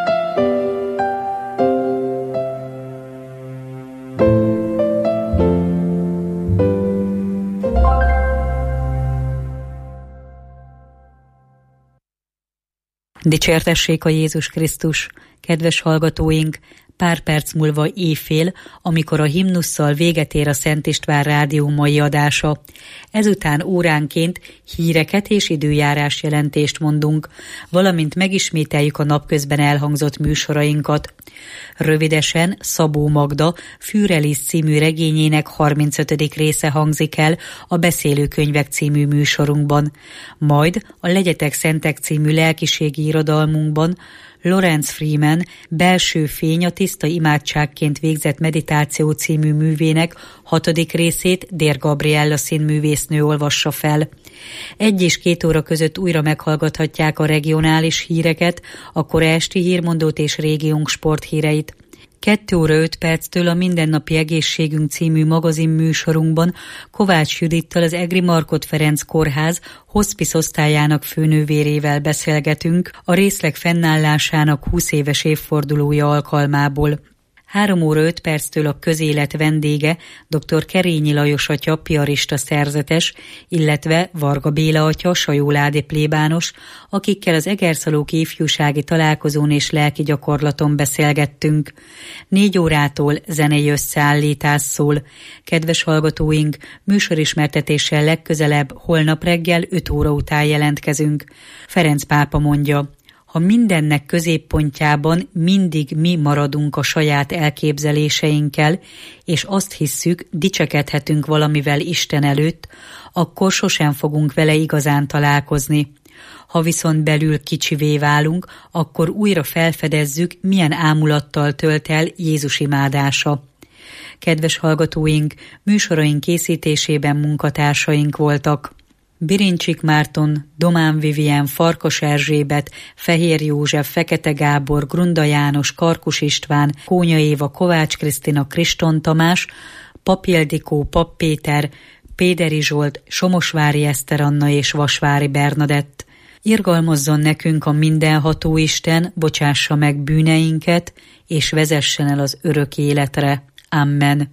Dicsértessék a Jézus Krisztus! Kedves hallgatóink, pár perc múlva éjfél, amikor a himnusszal véget ér a Szent István Rádió mai adása. Ezután óránként híreket és időjárás jelentést mondunk, valamint megismételjük a napközben elhangzott műsorainkat. Rövidesen Szabó Magda Fürelisz című regényének harmincötödik része hangzik el a Beszélőkönyvek című műsorunkban. Majd a Legyetek Szentek című lelkiségi irodalmunkban Lawrence Freeman Belső fény a tiszta imádságként végzett meditáció című művének hatodik részét Dér Gabriella színművésznő olvassa fel. Egy és két óra között újra meghallgathatják a regionális híreket, a kora esti hírmondót és régiónk sporthíreit. Kettő óra öt perctől a Mindennapi Egészségünk című magazin műsorunkban Kovács Judittal, az Egri Markhot Ferenc Kórház hospice osztályának főnővérével beszélgetünk a részleg fennállásának húsz éves évfordulója alkalmából. Három óra öt perctől a közélet vendége dr. Kerényi Lajos atya, piarista szerzetes, illetve Varga Béla atya, sajóládi plébános, akikkel az Egerszalóki ifjúsági találkozón és lelki gyakorlaton beszélgettünk. Négy órától zenei összeállítás szól. Kedves hallgatóink, műsorismertetéssel legközelebb holnap reggel öt óra után jelentkezünk. Ferenc pápa mondja: ha mindennek középpontjában mindig mi maradunk a saját elképzeléseinkkel, és azt hisszük, dicsekedhetünk valamivel Isten előtt, akkor sosem fogunk vele igazán találkozni. Ha viszont belül kicsivé válunk, akkor újra felfedezzük, milyen ámulattal tölt el Jézus imádása. Kedves hallgatóink, műsoraink készítésében munkatársaink voltak: Birincsik Márton, Domán Vivien, Farkas Erzsébet, Fehér József, Fekete Gábor, Grunda János, Karkus István, Kónya Éva, Kovács Krisztina, Kriston Tamás, Pap Ildikó, Pap Péter, Péderi Zsolt, Somosvári Eszter Anna és Vasvári Bernadett. Irgalmazzon nekünk a mindenható Isten, bocsássa meg bűneinket, és vezessen el az örök életre. Amen.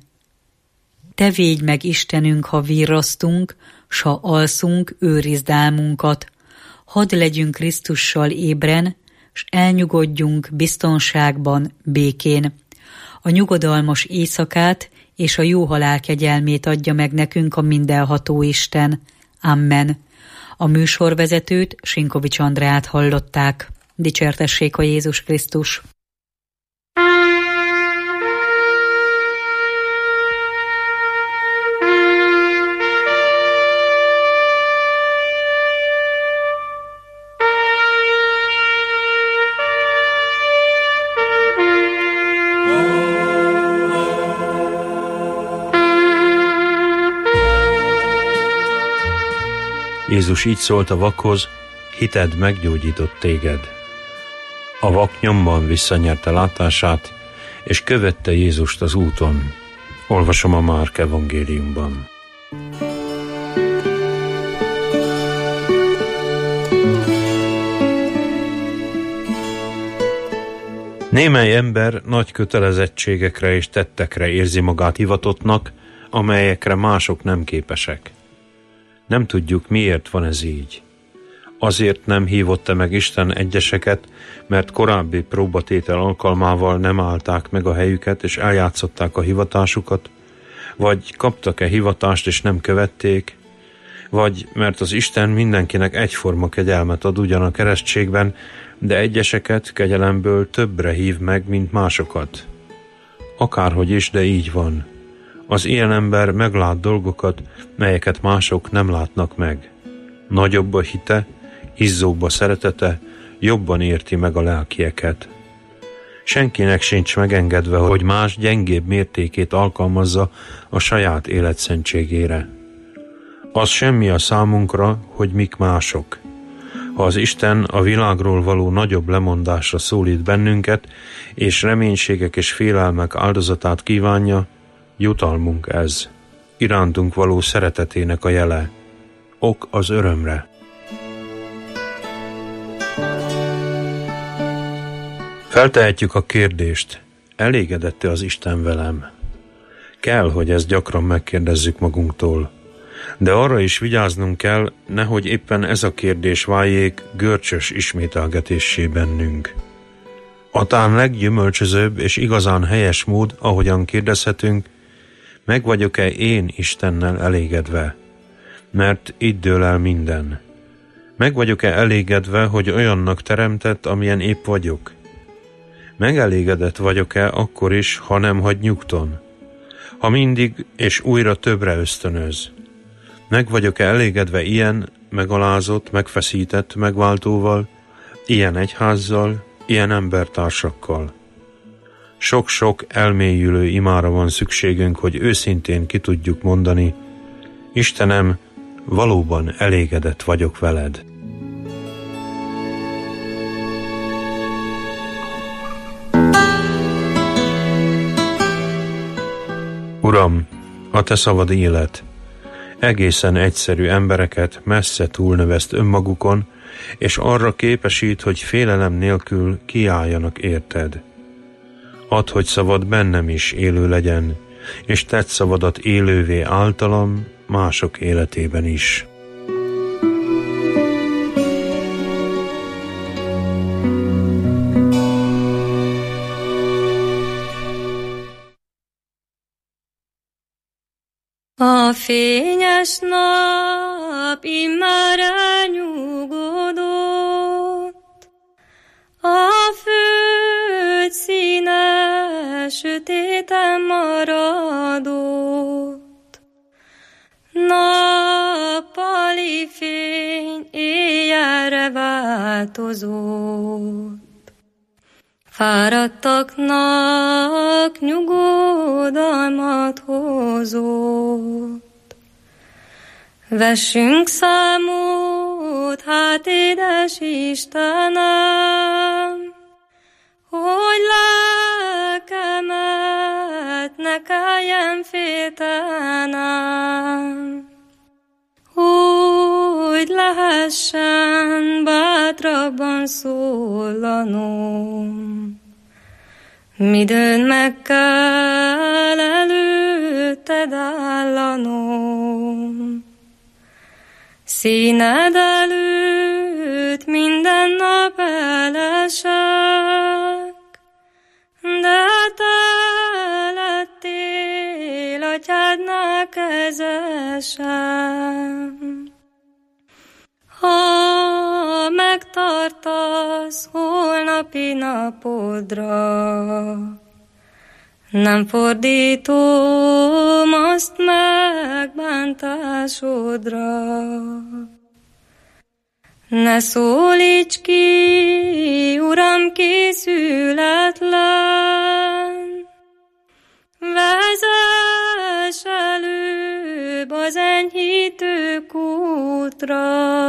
Te védj meg, Istenünk, ha virrasztunk, s ha alszunk, őrizd álmunkat. Hadd legyünk Krisztussal ébren, s elnyugodjunk biztonságban, békén. A nyugodalmas éjszakát és a jó halál kegyelmét adja meg nekünk a mindenható Isten. Amen. A műsorvezetőt, Sinkovics Andrát hallották. Dicsértessék a Jézus Krisztus! Jézus így szólt a vakhoz: hited meggyógyított téged. A vak nyomban visszanyerte látását, és követte Jézust az úton. Olvasom a Márk evangéliumban. Némely ember nagy kötelezettségekre és tettekre érzi magát hivatottnak, amelyekre mások nem képesek. Nem tudjuk, miért van ez így. Azért nem hívotta meg Isten egyeseket, mert korábbi próbatétel alkalmával nem állták meg a helyüket és eljátszották a hivatásukat, vagy kaptak-e hivatást és nem követték, vagy mert az Isten mindenkinek egyforma kegyelmet ad ugyan a keresztségben, de egyeseket kegyelemből többre hív meg, mint másokat. Akárhogy is, de így van. Az ilyen ember meglát dolgokat, melyeket mások nem látnak meg. Nagyobb a hite, izzóbb a szeretete, jobban érti meg a lelkieket. Senkinek sincs megengedve, hogy más gyengébb mértékét alkalmazza a saját életszentségére. Az semmi a számunkra, hogy mik mások. Ha az Isten a világról való nagyobb lemondásra szólít bennünket, és reménységek és félelmek áldozatát kívánja, jutalmunk ez, irántunk való szeretetének a jele, ok az örömre. Feltehetjük a kérdést, elégedette az Isten velem? Kell, hogy ezt gyakran megkérdezzük magunktól, de arra is vigyáznunk kell, nehogy éppen ez a kérdés váljék görcsös ismételgetéssé bennünk. A tán leggyümölcsözőbb és igazán helyes mód, ahogyan kérdezhetünk, meg vagyok-e én Istennel elégedve? Mert itt dől el minden. Meg vagyok-e elégedve, hogy olyannak teremtett, amilyen épp vagyok? Megelégedett vagyok-e akkor is, ha nem hagy nyugton? Ha mindig és újra többre ösztönöz? Meg vagyok-e elégedve ilyen, megalázott, megfeszített megváltóval, ilyen egyházzal, ilyen embertársakkal? Sok-sok elmélyülő imára van szükségünk, hogy őszintén ki tudjuk mondani, Istenem, valóban elégedett vagyok veled. Uram, a te szavad élet, egészen egyszerű embereket messze túlnöveszt önmagukon, és arra képesít, hogy félelem nélkül kiálljanak érted. Add, hogy szavad bennem is élő legyen, és tedd szavadat élővé általam, mások életében is. A fényes nap immár elnyugodott, a föld színe sötéten maradott, nappali fény éjjelre változott. Fáradtaknak nyugodalmat hozott. Vessünk számot, hát édes Istenem, hogy lelkemet ne kelljen féltenem, hogy lehessen bátrabban szólanom. Midőn meg kell előtted állanom, színed előtt minden nap elesek, de te lettél atyádnál kezesem. Ha megtartasz holnapi napodra, nem fordítom azt megbántásodra. Ne szólíts ki, Uram, készületlen, vezess előbb az enyhítő kútra.